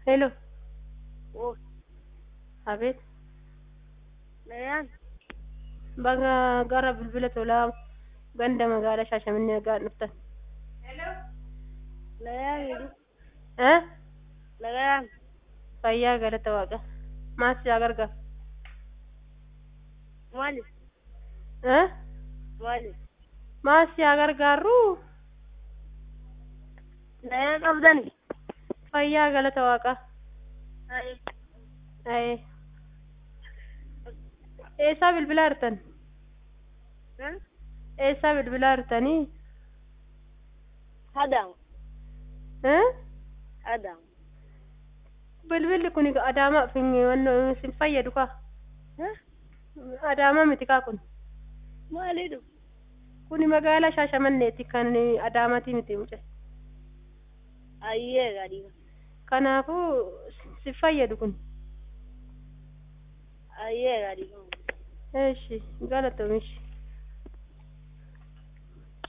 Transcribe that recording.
Hello, Oh, Habib. Layan, Baga gara bilbila tolaa ganda magaalaa Shaashamannee gaa dhuftan. Layan itu, Eh? Layan, Fayyaa galata waaqa. Maal si gargaara? Mali, Eh? Mali. Maal si gargaaru? Layan abdani. Fayyaa galata waaqa. Ay, Ayee. Eessaa bilbilaa jirtan? huh? Eessaa bilbilaa jirtanii? Hadang, Eh? hadang. Bilbilli kun Adaamaa fi wanno sin fayyadu kaa? Huh? Adaamaa miti kaa kun. Mali itu. Kuni magaalaa Shaashamanneeti kan Adaamaati miti mucaa. Ayye gadi. Kanaafuu si fayyadu kun. Ayye gadi. Eeshi galatoomishi.